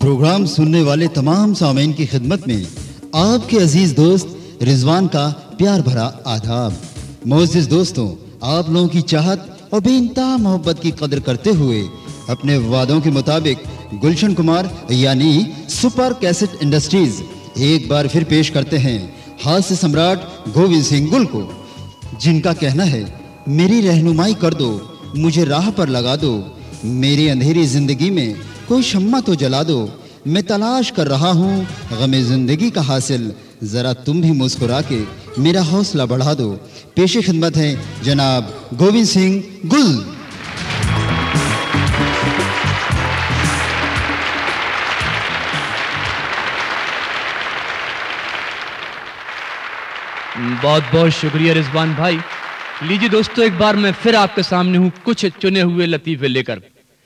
Programme सुनने वाले तमाम सामीन की खिदमत में आपके अजीज दोस्त रिजवान का प्यार भरा आदाब। मोअज़्ज़िज़ दोस्तों, आप लोगों की चाहत और बेइंतहा मोहब्बत की कदर करते हुए अपने वादों के मुताबिक गुलशन कुमार यानी सुपर कैसेट इंडस्ट्रीज एक बार फिर पेश करते हैं हास्य सम्राट गोविंद सिंह गुल को, जिनका कहना है, मेरी रहनुमाई कर दो, मुझे राह पर लगा दो, मेरी अंधेरी जिंदगी में कोई शम्मा तो जला दो, मैं तलाश कर रहा हूँ गमे जिंदगी का हासिल, जरा तुम भी मुस्कुरा के मेरा हौसला बढ़ा दो। पेशे खिदमत है जनाब गोविंद सिंह गुल। बहुत बहुत शुक्रिया रिजवान भाई। लीजिए दोस्तों, एक बार मैं फिर आपके सामने हूँ कुछ चुने हुए लतीफ़े लेकर।